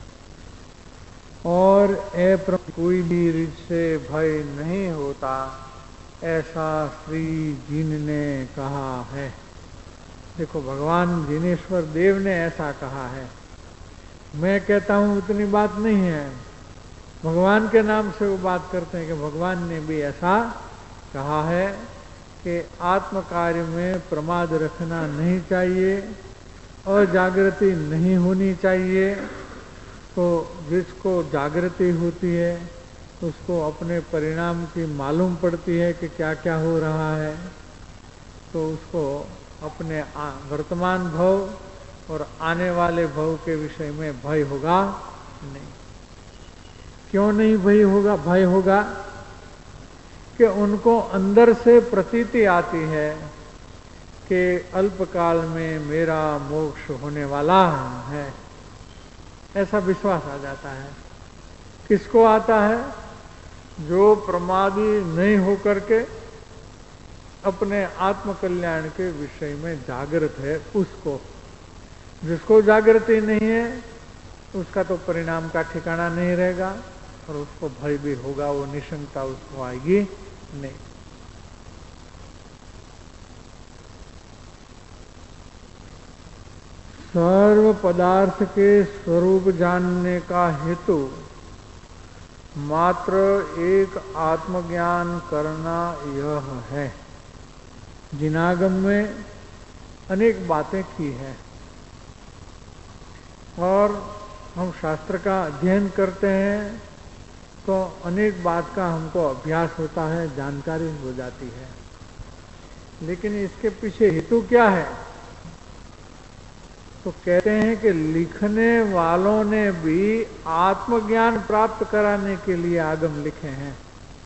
और कोई भी ऋच से भय नहीं होता, ऐसा श्री जिन ने कहा है। देखो, भगवान जिनेश्वर देव ने ऐसा कहा है। मैं कहता हूं उतनी बात नहीं है, भगवान के नाम से वो बात करते हैं कि भगवान ने भी ऐसा कहा है कि आत्म कार्य में प्रमाद रखना नहीं चाहिए और जागृति नहीं होनी चाहिए। तो जिसको जागृति होती है उसको अपने परिणाम की मालूम पड़ती है कि क्या क्या हो रहा है, तो उसको अपने वर्तमान भव और आने वाले भव के विषय में भय होगा नहीं। क्यों नहीं भय होगा कि उनको अंदर से प्रतीति आती है कि अल्पकाल में मेरा मोक्ष होने वाला है, ऐसा विश्वास आ जाता है। किसको आता है? जो प्रमादी नहीं होकर के अपने आत्मकल्याण के विषय में जागृत है उसको। जिसको जागृति नहीं है उसका तो परिणाम का ठिकाना नहीं रहेगा और उसको भय भी होगा, वो निशंकता उसको आएगी नहीं। सर्व पदार्थ के स्वरूप जानने का हेतु मात्र एक आत्मज्ञान करना यह है। जिनागम में अनेक बातें की हैं और हम शास्त्र का अध्ययन करते हैं तो अनेक बात का हमको अभ्यास होता है, जानकारी हो जाती है। लेकिन इसके पीछे हेतु क्या है? तो कहते हैं कि लिखने वालों ने भी आत्मज्ञान प्राप्त कराने के लिए आगम लिखे हैं,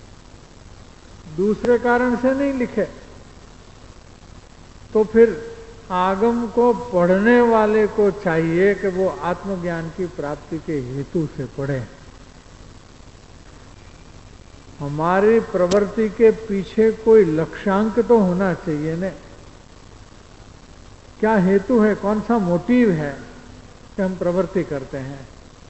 दूसरे कारण से नहीं लिखे। तो फिर आगम को पढ़ने वाले को चाहिए कि वो आत्मज्ञान की प्राप्ति के हेतु से पढ़े। हमारी प्रवृत्ति के पीछे कोई लक्ष्यांक तो होना चाहिए न। क्या हेतु है, कौन सा मोटिव है कि हम प्रवृत्ति करते हैं?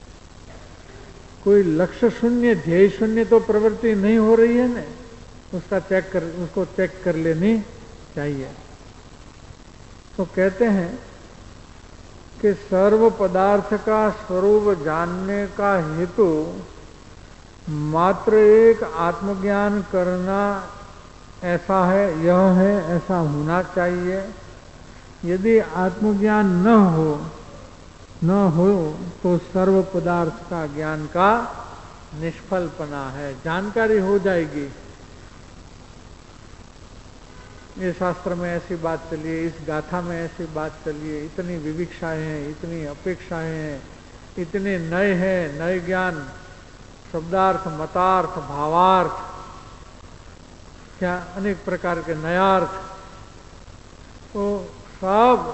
कोई लक्ष्य शून्य, ध्येय शून्य तो प्रवृत्ति नहीं हो रही है न, उसको चेक कर लेनी चाहिए। तो कहते हैं कि सर्व पदार्थ का स्वरूप जानने का हेतु मात्र एक आत्मज्ञान करना ऐसा है, यह है, ऐसा होना चाहिए। यदि आत्मज्ञान न हो तो सर्व पदार्थ का ज्ञान का निष्फलपना है। जानकारी हो जाएगी, ये शास्त्र में ऐसी बात चली है, इस गाथा में ऐसी बात चली है, इतनी विविक्षाएं हैं, इतनी अपेक्षाएं हैं, इतने नए हैं, नए ज्ञान, शब्दार्थ, मतार्थ, भावार्थ, क्या अनेक प्रकार के नयार्थ, तो सब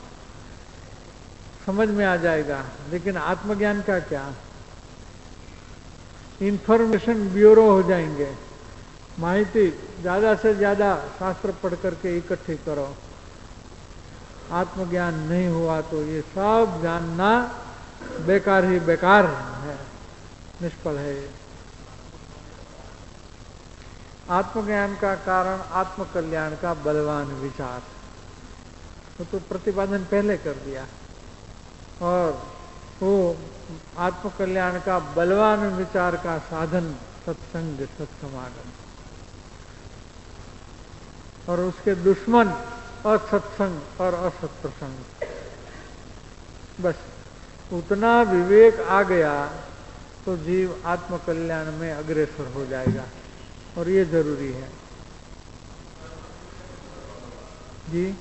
समझ में आ जाएगा। लेकिन आत्मज्ञान का क्या? इंफॉर्मेशन ब्यूरो हो जाएंगे, माहिती ज्यादा से ज्यादा शास्त्र पढ़ करके इकट्ठी करो। आत्मज्ञान नहीं हुआ तो ये सब जानना बेकार ही बेकार है, निष्फल है। आत्मज्ञान का कारण आत्मकल्याण का बलवान विचार, तो प्रतिपादन पहले कर दिया। और वो आत्मकल्याण का बलवान विचार का साधन सत्संग, सत्समागम, और उसके दुश्मन असत्संग और असत्प्रसंग। बस उतना विवेक आ गया तो जीव आत्मकल्याण में अग्रसर हो जाएगा, और ये जरूरी है जी।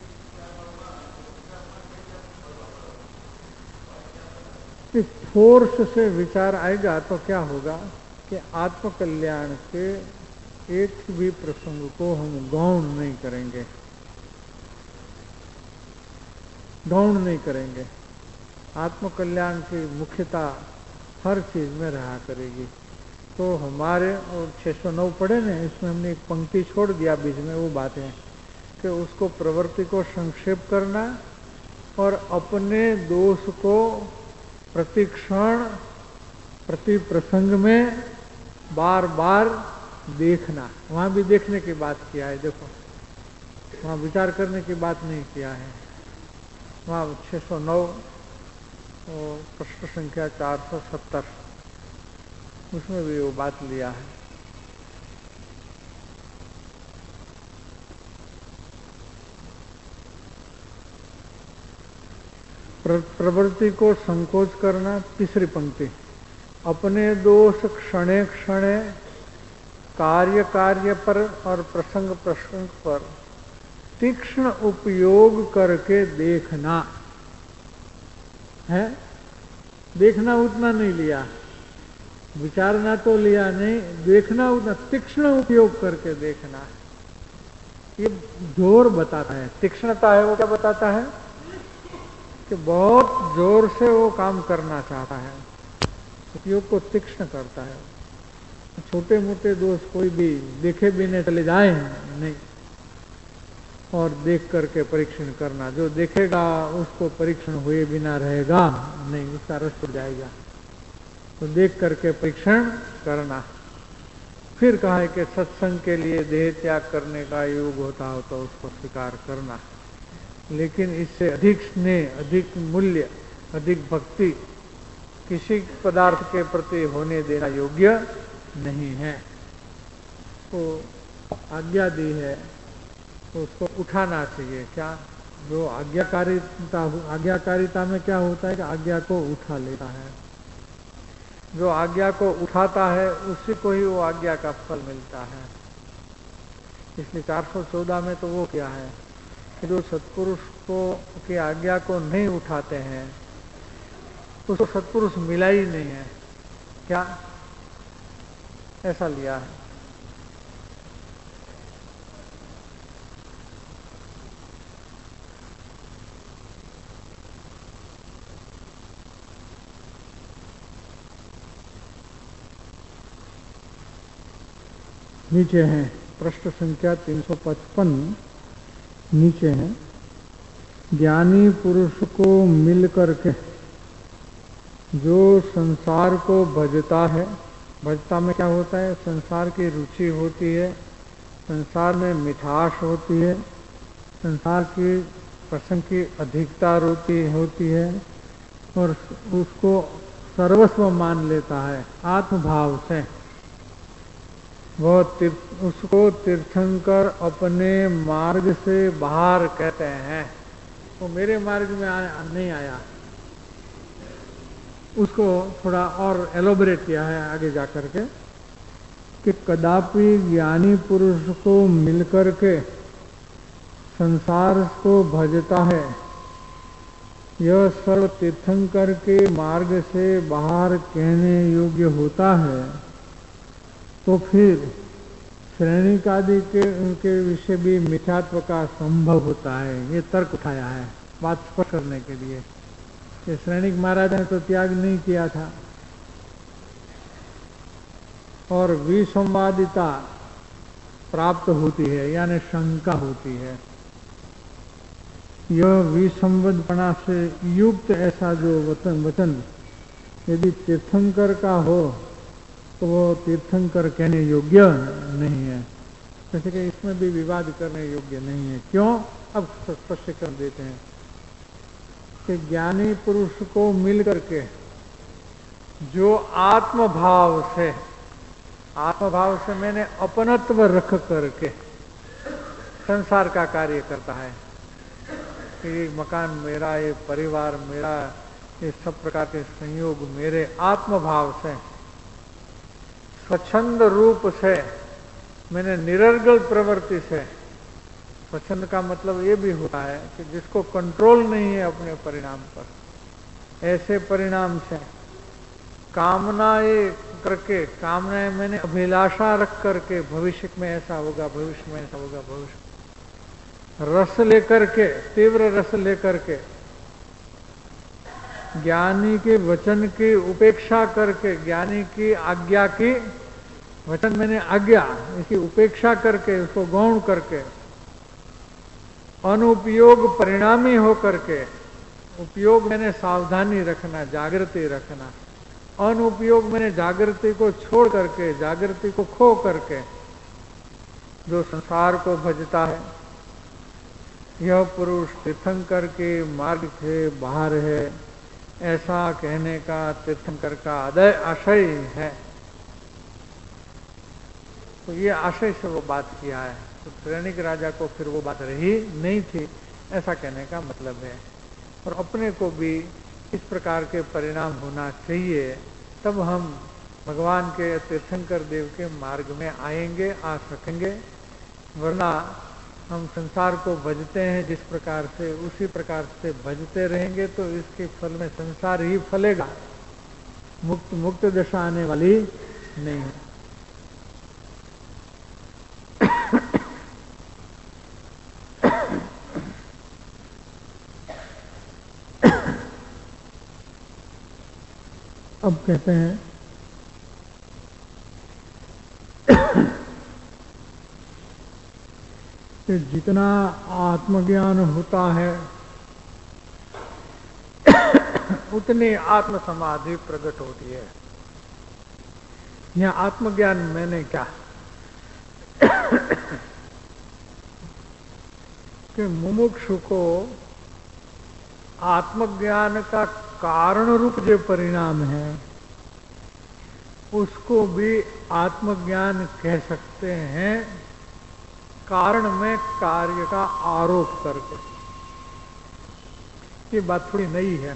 इस फोर्स से विचार आएगा तो क्या होगा कि आत्मकल्याण के एक भी प्रसंग को हम गौण नहीं करेंगे, गौण नहीं करेंगे। आत्मकल्याण की मुख्यता हर चीज में रहा करेगी। तो हमारे, और 609 पढ़े ना, इसमें हमने एक पंक्ति छोड़ दिया बीच में, वो बात है कि उसको प्रवृत्ति को संक्षेप करना और अपने दोष को प्रतिक्षण प्रति प्रसंग में बार बार देखना। वहां भी देखने की बात किया है, देखो वहां विचार करने की बात नहीं किया है। वहां 609 प्रश्न संख्या 470, उसमें भी वो बात लिया है। प्रवृत्ति को संकोच करना, तीसरी पंक्ति, अपने दोष क्षणे क्षणे कार्य कार्य पर और प्रसंग प्रसंग पर तीक्ष्ण उपयोग करके देखना है। देखना उतना नहीं लिया, विचारना तो लिया नहीं, देखना उतना, तीक्ष्ण उपयोग करके देखना। ये जोर बताता है, तीक्ष्णता है वो क्या बताता है कि बहुत जोर से वो काम करना चाहता है, उपयोग को तीक्ष्ण करता है। छोटे मोटे दोष कोई भी देखे बिना चले जाए नहीं, और देख करके परीक्षण करना। जो देखेगा उसको परीक्षण हुए बिना रहेगा नहीं, उसका रस हो जाएगा। तो देख करके परीक्षण करना। फिर कहा है कि सत्संग के लिए देह त्याग करने का योग होता हो तो उसको स्वीकार करना, लेकिन इससे अधिक स्नेह, अधिक मूल्य, अधिक भक्ति किसी पदार्थ के प्रति होने देना योग्य नहीं है। तो आज्ञा दी है तो उसको उठाना चाहिए। क्या? जो आज्ञाकारिता में क्या होता है कि आज्ञा को उठा लेता है। जो आज्ञा को उठाता है उसी को ही वो आज्ञा का फल मिलता है। इसलिए 414 में तो वो क्या है कि जो सत्पुरुष को की आज्ञा को नहीं उठाते हैं उसको सत्पुरुष मिला ही नहीं है। क्या? ऐसा लिया है। नीचे है प्रश्न संख्या 355, नीचे है, ज्ञानी पुरुष को मिल करके जो संसार को भजता है, भजता में क्या होता है? संसार की रुचि होती है, संसार में मिठास होती है, संसार की प्रसंग की अधिकता होती है और उसको सर्वस्व मान लेता है आत्मभाव से, वो उसको तीर्थंकर अपने मार्ग से बाहर कहते हैं। वो मेरे मार्ग में नहीं आया, उसको थोड़ा और एलोबरेट किया है आगे जाकर के कि कदापि ज्ञानी पुरुष को मिलकर के संसार को भजता है, यह सर्व तीर्थंकर के मार्ग से बाहर कहने योग्य होता है, तो फिर श्रेणिक आदि के उनके विषय भी मिथ्यात्व का संभव होता है। ये तर्क उठाया है बात स्पष्ट करने के लिए कि श्रेणिक महाराज ने तो त्याग नहीं किया था और विसंवादिता प्राप्त होती है, यानी शंका होती है। यह विसंवादपना से युक्त ऐसा जो वचन यदि तीर्थंकर का हो तो वो तीर्थंकर कहने योग्य नहीं है, जैसे कि इसमें भी विवाद करने योग्य नहीं है। क्यों? अब स्पष्टीकरण देते हैं कि ज्ञानी पुरुष को मिल करके जो आत्मभाव से मैंने अपनत्व रख करके संसार का कार्य करता है कि ये मकान मेरा, ये परिवार मेरा, ये सब प्रकार के संयोग मेरे, आत्मभाव से स्वच्छंद रूप से मैंने निरर्गल प्रवृत्ति से, स्वच्छंद का मतलब ये भी होता है कि जिसको कंट्रोल नहीं है अपने परिणाम पर, ऐसे परिणाम से कामनाएं करके, कामनाएं मैंने अभिलाषा रख करके भविष्य में ऐसा होगा, भविष्य में ऐसा होगा, भविष्य रस लेकर के, तीव्र रस लेकर के, ज्ञानी के वचन की उपेक्षा करके, ज्ञानी की आज्ञा की, वचन मैंने आज्ञा, इसकी उपेक्षा करके, उसको गौण करके, अनुपयोग परिणामी हो करके, उपयोग मैंने सावधानी रखना, जागृति रखना, अनुपयोग मैंने जागृति को छोड़ करके, जागृति को खो करके जो संसार को भजता है, यह पुरुष तीर्थंकर के मार्ग से बाहर है, ऐसा कहने का तीर्थंकर का आशय है। तो ये आशय से वो बात किया है, तो श्रेणिक राजा को फिर वो बात रही नहीं थी, ऐसा कहने का मतलब है। और अपने को भी इस प्रकार के परिणाम होना चाहिए, तब हम भगवान के तीर्थंकर देव के मार्ग में आएंगे, आ सकेंगे। वरना हम संसार को भजते हैं जिस प्रकार से, उसी प्रकार से भजते रहेंगे तो इसके फल में संसार ही फलेगा, मुक्त दशा आने वाली नहीं है। अब कहते हैं कि जितना आत्मज्ञान होता है उतनी आत्म समाधि प्रकट होती है। यह आत्मज्ञान मैंने क्या कि मुमुक्षु को आत्मज्ञान का कारण रूप जो परिणाम है उसको भी आत्मज्ञान कह सकते हैं, कारण में कार्य का आरोप करके। ये बात थोड़ी नई है।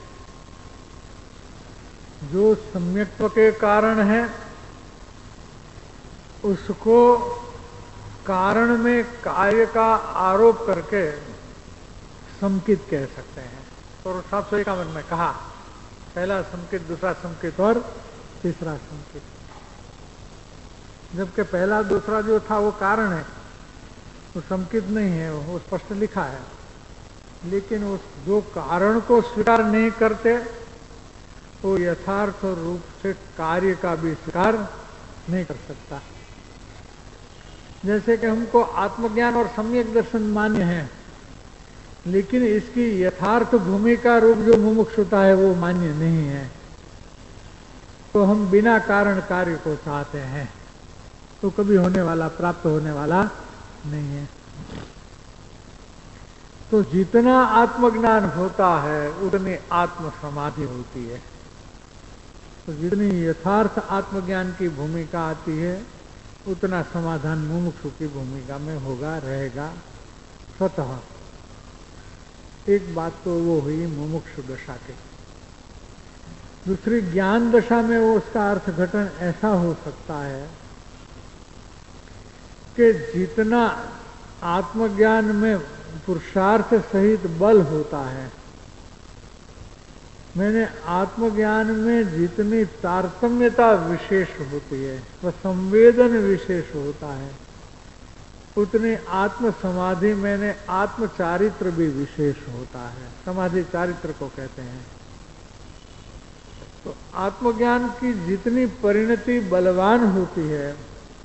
जो सम्यक्त्व के कारण है उसको कारण में कार्य का आरोप करके संकित कह सकते हैं। तो 751 में कहा, पहला संकित, दूसरा संकित और तीसरा संकित। जबकि पहला दूसरा जो था वो कारण है, वो संकित नहीं है, वो स्पष्ट लिखा है। लेकिन उस जो कारण को स्वीकार नहीं करते वो यथार्थ रूप से कार्य का भी स्वीकार नहीं कर सकता। जैसे कि हमको आत्मज्ञान और सम्यक दर्शन मान्य है, लेकिन इसकी यथार्थ भूमिका रूप जो मुमुक्षुता है वो मान्य नहीं है। तो हम बिना कारण कार्य को चाहते हैं तो कभी होने वाला, प्राप्त होने वाला नहीं है। तो जितना आत्मज्ञान होता है उतनी आत्म समाधि होती है। तो जितनी यथार्थ आत्मज्ञान की भूमिका आती है उतना समाधान मुमुक्षु की भूमिका में होगा, रहेगा स्वतः। एक बात तो वो हुई मुमुक्षु दशा की। दूसरी ज्ञान दशा में वो उसका अर्थ घटन ऐसा हो सकता है कि जितना आत्मज्ञान में पुरुषार्थ सहित बल होता है, मैंने आत्मज्ञान में जितनी तारतम्यता विशेष होती है, वह संवेदन विशेष होता है, उतनी आत्म समाधि मैंने आत्म चारित्र भी विशेष होता है। समाधि चारित्र को कहते हैं। तो आत्मज्ञान की जितनी परिणति बलवान होती है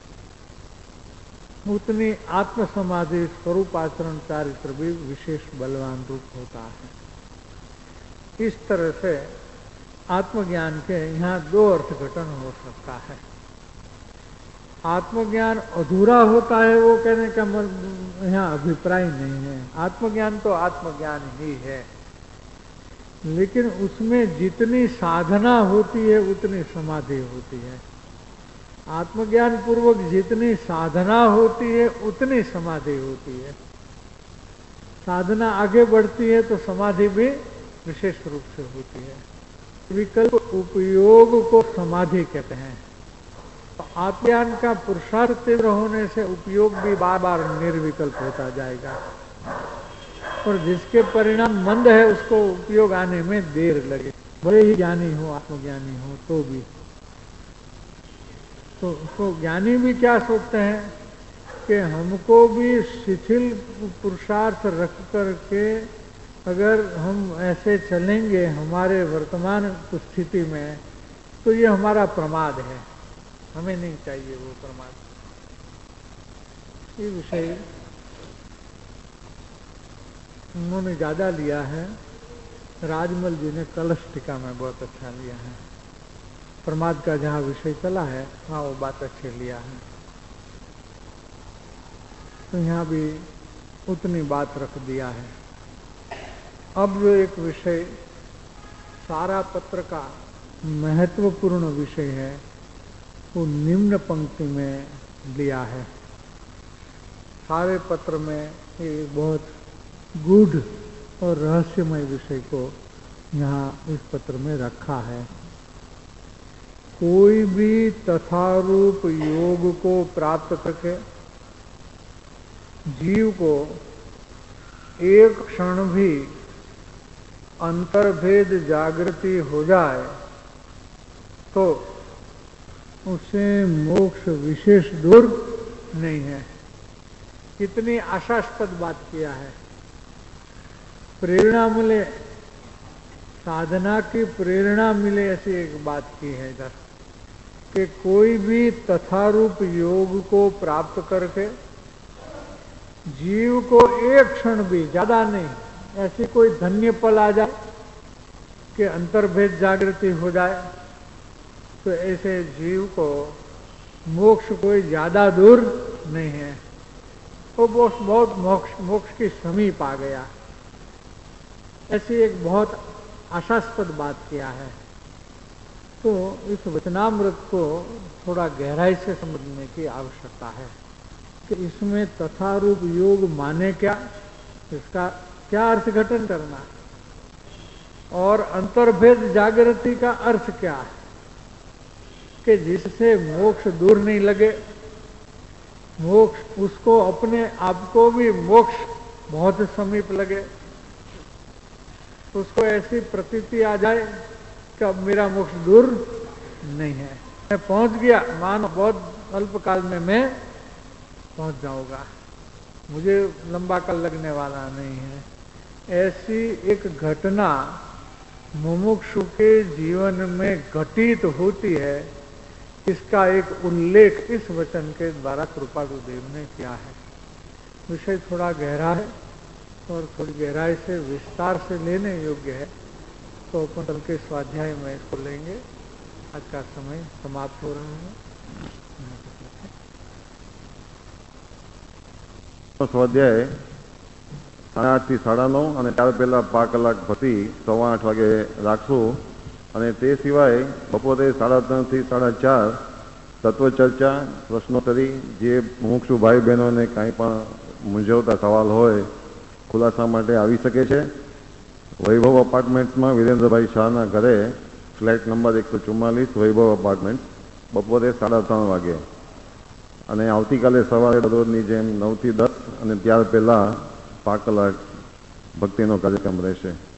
उतनी आत्म समाधि स्वरूप आचरण चारित्र भी विशेष बलवान रूप होता है। इस तरह से आत्मज्ञान के यहाँ दो अर्थघटन हो सकता है। आत्मज्ञान अधूरा होता है वो कहने का यहाँ अभिप्राय नहीं है। आत्मज्ञान तो आत्मज्ञान ही है, लेकिन उसमें जितनी साधना होती है उतनी समाधि होती है। आत्मज्ञान पूर्वक जितनी साधना होती है उतनी समाधि होती है। साधना आगे बढ़ती है तो समाधि भी विशेष रूप से होती है। विकल्प उपयोग को समाधि कहते हैं। आत्मज्ञान का पुरुषार्थ तीव्र होने से उपयोग भी बार बार निर्विकल्प होता जाएगा, और जिसके परिणाम मंद है उसको उपयोग आने में देर लगे, भले ही ज्ञानी हो, आत्मज्ञानी हो तो भी। तो ज्ञानी भी क्या सोचते हैं कि हमको भी शिथिल पुरुषार्थ रख करके अगर हम ऐसे चलेंगे हमारे वर्तमान स्थिति में तो ये हमारा प्रमाद है, हमें नहीं चाहिए वो प्रमाद। ये विषय उन्होंने ज्यादा लिया है, राजमल जी ने कलश टीका में बहुत अच्छा लिया है। प्रमाद का जहाँ विषय चला है वहाँ वो बात अच्छे लिया है। तो यहाँ भी उतनी बात रख दिया है। अब जो एक विषय सारा पत्र का महत्वपूर्ण विषय है वो निम्न पंक्ति में लिया है। सारे पत्र में ये बहुत गूढ़ और रहस्यमय विषय को यहाँ इस पत्र में रखा है। कोई भी तथारूप योग को प्राप्त करके जीव को एक क्षण भी अंतर्भेद जागृति हो जाए तो उसे मोक्ष विशेष दूर नहीं है। कितनी आशास्पद बात किया है। प्रेरणा मिले, साधना की प्रेरणा मिले, ऐसी एक बात की है इधर कि कोई भी तथारूप योग को प्राप्त करके जीव को एक क्षण भी, ज्यादा नहीं, ऐसी कोई धन्य पल आ जाए कि अंतर्भेद जागृति हो जाए तो ऐसे जीव को मोक्ष कोई ज्यादा दूर नहीं है। वो बहुत मोक्ष के समीप आ गया, ऐसी एक बहुत आशास्पद बात किया है। तो इस वचनामृत को थोड़ा गहराई से समझने की आवश्यकता है कि इसमें तथारूप योग माने क्या, इसका क्या अर्थघटन करना, और अंतर्भेद जागृति का अर्थ क्या है कि जिससे मोक्ष दूर नहीं लगे, मोक्ष उसको अपने आप को भी मोक्ष बहुत समीप लगे, उसको ऐसी प्रतीति आ जाए कि अब मेरा मोक्ष दूर नहीं है, मैं पहुंच गया, मानो बहुत अल्पकाल में मैं पहुंच जाऊंगा, मुझे लंबा काल लगने वाला नहीं है। ऐसी एक घटना मुमुक्षु के जीवन में घटित होती है, इसका एक उल्लेख इस वचन के द्वारा कृपा गुरुदेव ने किया है। विषय थोड़ा गहरा है और थोड़ी गहराई से विस्तार से लेने योग्य है, तो अपन कल के स्वाध्याय में इसको लेंगे। आज का समय समाप्त हो रहा है। स्वाध्याय 8:30 થી 9:30 અને ત્યાર પહેલાં 5 કલાક ભક્તિ 8:15 વાગે રાખશું. અને તે સિવાય બપોરે 3:30 થી 4:30 તત્વચર્ચા, પ્રશ્નોત્તરી, જે મુમુક્ષુ ભાઈ બહેનોને કાંઈ પણ મૂંઝવતા સવાલ હોય ખુલાસા માટે આવી શકે છે. વૈભવ અપાર્ટમેન્ટ્સમાં વિરેન્દ્રભાઈ શાહના ઘરે, ફ્લેટ નંબર 144, વૈભવ અપાર્ટમેન્ટ, બપોરે 3:30 વાગે. અને આવતીકાલે સવારે દરરોજની જેમ 9 થી 10 અને ત્યાર પહેલાં 5 કલાક ભક્તિનો કાર્યક્રમ રહેશે.